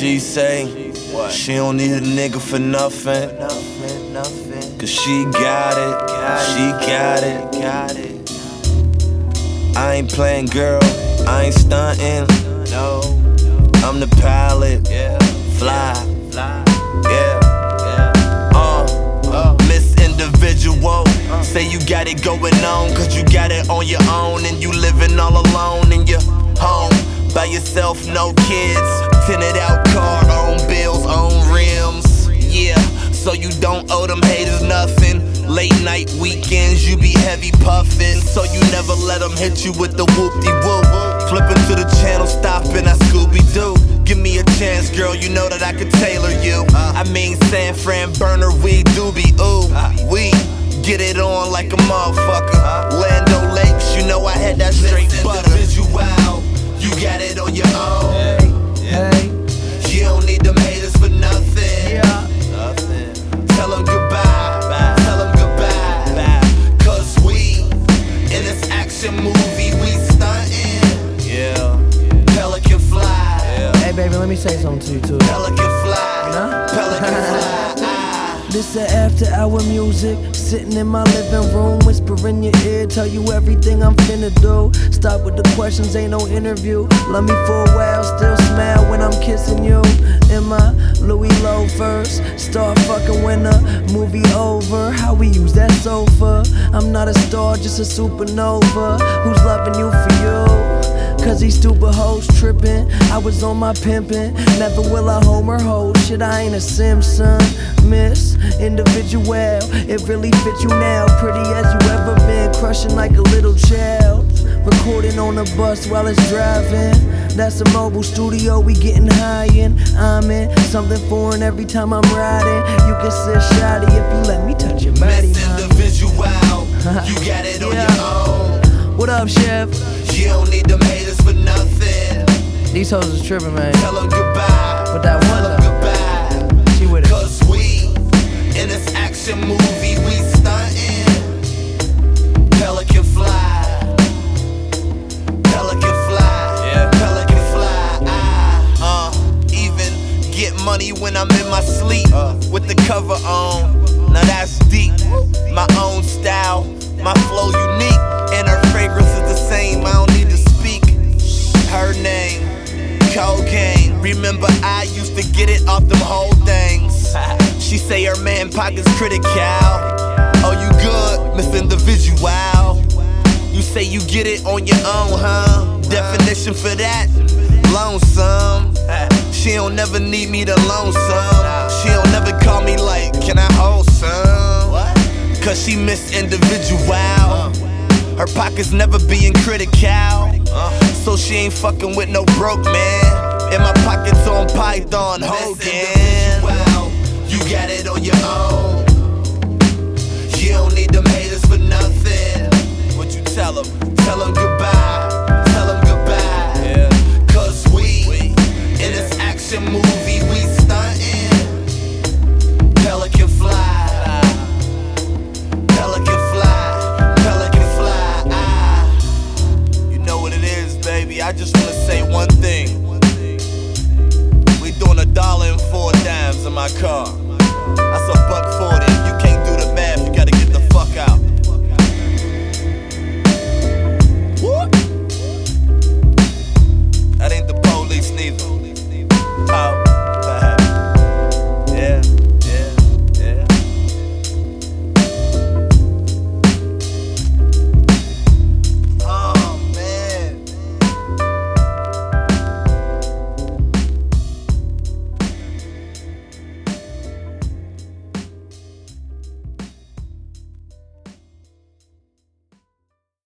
She say she don't need a nigga for nothing, cause she got it. I ain't playing, girl, I ain't stunting. I'm the pilot, fly, Miss Individual. Say you got it going on, cause you got it on your own. And you living all alone in your home, by yourself, no kids. Tinted out car, own bills, own rims. Yeah, so you don't owe them haters nothing. Late night weekends, you be heavy puffin', so you never let them hit you with the whoop-de-whoop. Flipping to the channel, stopping, I Scooby-Doo. Give me a chance, girl, you know that I could tailor you. I mean San Fran burner, we doobie, ooh. We get it on like a motherfucker. Lando Lakes, you know I had that straight butter. Visual, you got it on your own. You don't need them haters for nothing. Tell them goodbye, tell them goodbye. Cause we, in this action movie, we stuntin'. Pelican fly. Hey baby, let me say something to you too. Pelican fly, Pelican fly. This the after hour music, sitting in my living room, whisper in your ear, tell you everything I'm finna do. Stop with the questions, ain't no interview. Love me for a while, still smile when I'm kissing you. In my Louis loafers, start fucking when the movie over. How we use that sofa? I'm not a star, just a supernova. Who's loving you for you? Cause these stupid hoes trippin'. I was on my pimpin'. Never will I Homer hold. Shit, I ain't a Simpson. Miss Individual, it really fits you now. Pretty as you ever been, crushing like a little child. Recording on a bus while it's driving. That's a mobile studio, we getting high in. I'm in something foreign every time I'm riding. You can sit shoddy if you let me touch your body. Miss Individual, you got it on your own. What up, chef? You don't need them haters for nothing. These hoes is tripping, man. Tell them goodbye, But that tell one them goodbye. she with it. Cause we, in this action movie, we stuntin'. Pelican fly, Pelican fly, Pelican fly. Even get money when I'm in my sleep, with the cover on. Now that's deep. My own style, my flow unique, and her fragrance is the same. I don't need to speak her name. Cocaine. Remember I used to get it off them whole things. She say her man pockets critical. Oh, you good, Miss Individual? You say you get it on your own, huh? Definition for that, lonesome. She don't never need me to loan some. She don't never call me like, can I hold some? Cause she Miss Individual. Her pockets never being critical, so she ain't fucking with no broke man. And my pockets on Python Hogan. You got it on your own. You don't need them haters for nothing. What you tell them? Tell them goodbye, tell them goodbye. Cause we, in this action movie, we stuntin'. Pelican fly. I just wanna say one thing. We doing $1 and 4 dimes in my car.